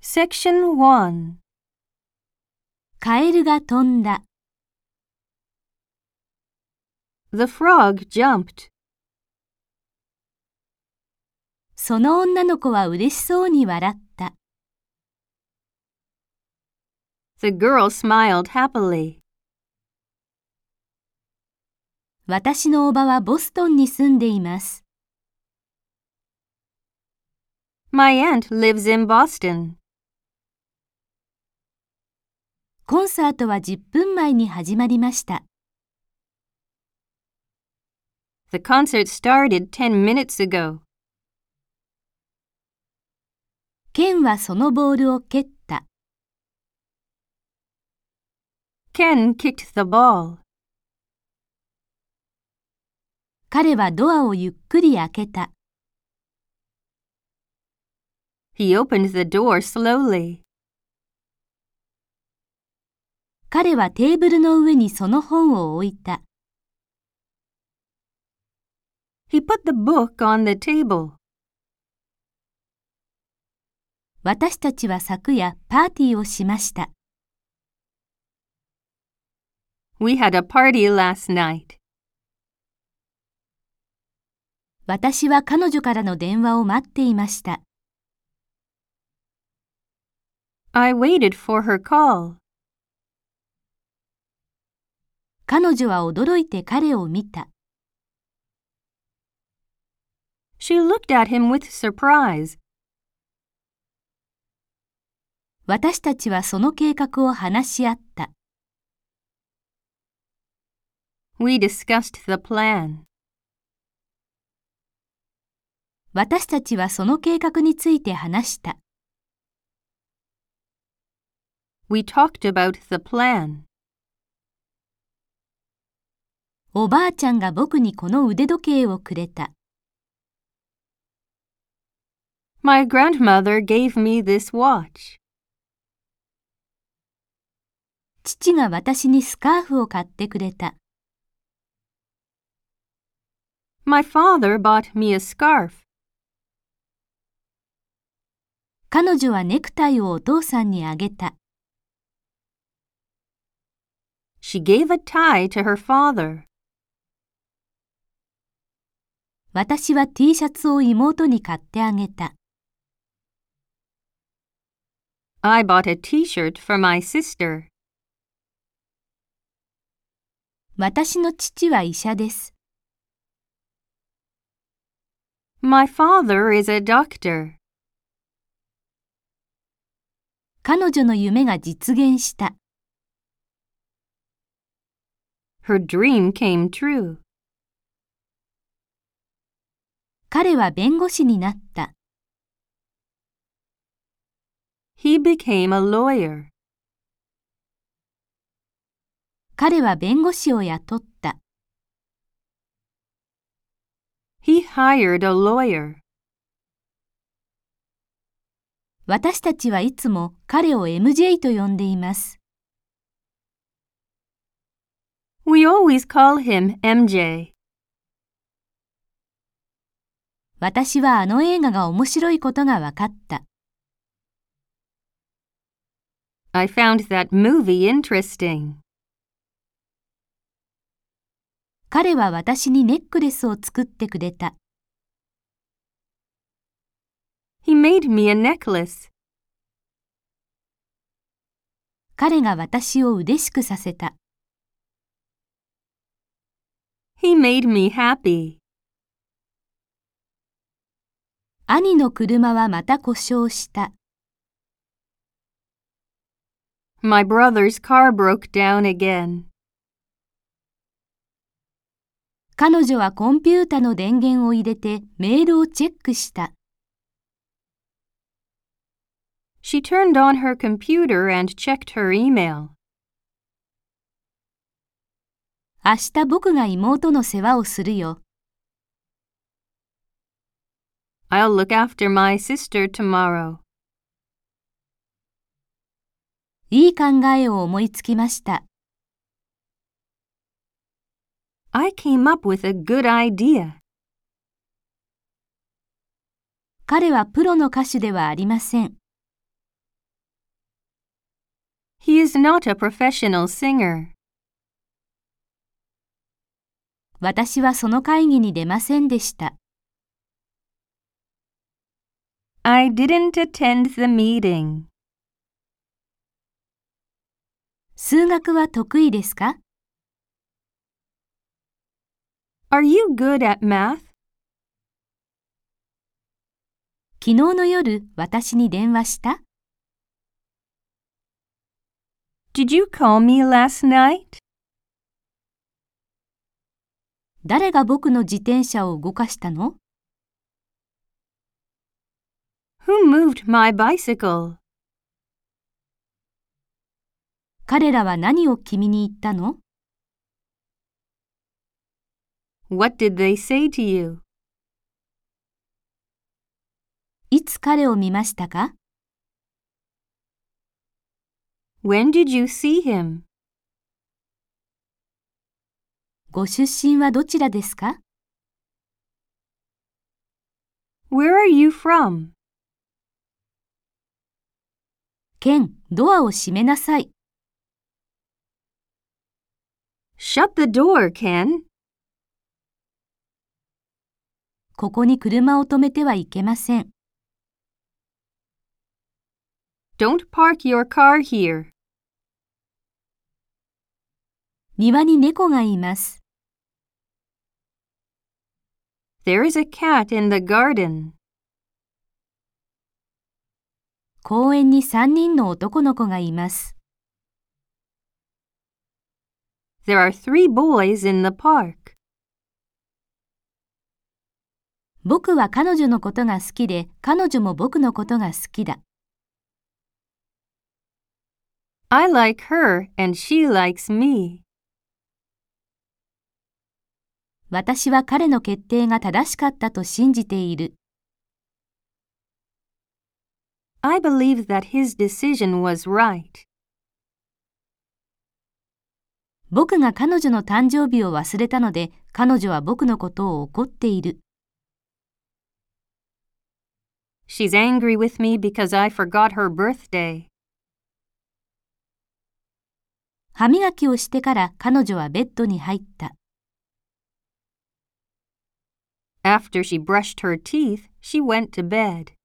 Section 1. カエルが飛んだ。 The frog jumped. その女の子は嬉しそうに笑った。 The girl smiled happily. 私のおばはボストンに住んでいます。 My aunt lives in Boston. コンサートは10分前に始まりました。 The concert started 10 minutes ago. ケンはそのボールを蹴った。 Ken kicked the ball. 彼はドアをゆっくり開けた。 He opened the door slowly. 彼はテーブルの上にその本を置いた。 He put the book on the table. 私たちは昨夜パーティーをしました。 We had a party last night. 私は彼女からの電話を待っていました。 I waited for her call. 彼女は驚いて彼を見た。 She looked at him with surprise. 私たちはその計画を話し合った。 We discussed the plan. 私たちはその計画について話した。 We talked about the plan. おばあちゃんが僕にこの腕時計をくれた。 My grandmother gave me this watch. 父が私にスカーフを買ってくれた。 My father bought me a scarf. 彼女はネクタイをお父さんにあげた。 She gave a tie to her father. 私は T シャツを妹に買ってあげた。 I bought a t-shirt for my sister. 私の父は医者です。 My father is a doctor. 彼女の夢が実現した。 Her dream came true. 彼は弁護士になった。 He became a lawyer. 彼は弁護士を雇った。 He hired a lawyer. 私たちはいつも彼を MJ と呼んでいます。 We always call him MJ. 私はあの映画が面白いことが分かった。 I found that movie interesting. 彼は私にネックレスを作ってくれた。 He made me a necklace. 彼が私を嬉しくさせた。 He made me happy. 兄の車はまた故障した。 My brother's car broke down again. 彼女はコンピュータの電源を入れてメールをチェックした。 She turned on her computer and checked her email. 明日僕が妹の世話をするよ。 I'll look after my sister tomorrow. いい考えを思いつきました。 I came up with a good idea. 彼はプロの歌手ではありません。 was not a professional singer. 私はその会議に出ませんでした。 I didn't attend the meeting. 数学は得意ですか？ Are you good at math? 昨日の夜、私に電話した？ Did you call me last night? 誰が僕の自転車を動かしたの？ Who moved my bicycle? 彼らは何を君に言ったの？ What did they say to you? いつ彼を見ましたか？ When did you see him? ご出身はどちらですか？ Where are you from? ケン、ドアを閉めなさい。 Shut the door, Ken. ここに車を止めてはいけません。 Don't park your car here. 庭に猫がいます。 There is a cat in the garden. 公園に3人の男の子がいます。 There are 3 boys in the park. 僕は彼女のことが好きで、彼女も僕のことが好きだ。 I like her and she likes me. 私は彼の決定が正しかったと信じている。 I believe that his decision was right. 僕が彼女の誕生日を忘れたので、彼女は僕のことを怒っている。 She's angry with me because I forgot her birthday. 歯磨きをしてから彼女はベッドに入った。 After she brushed her teeth, she went to bed.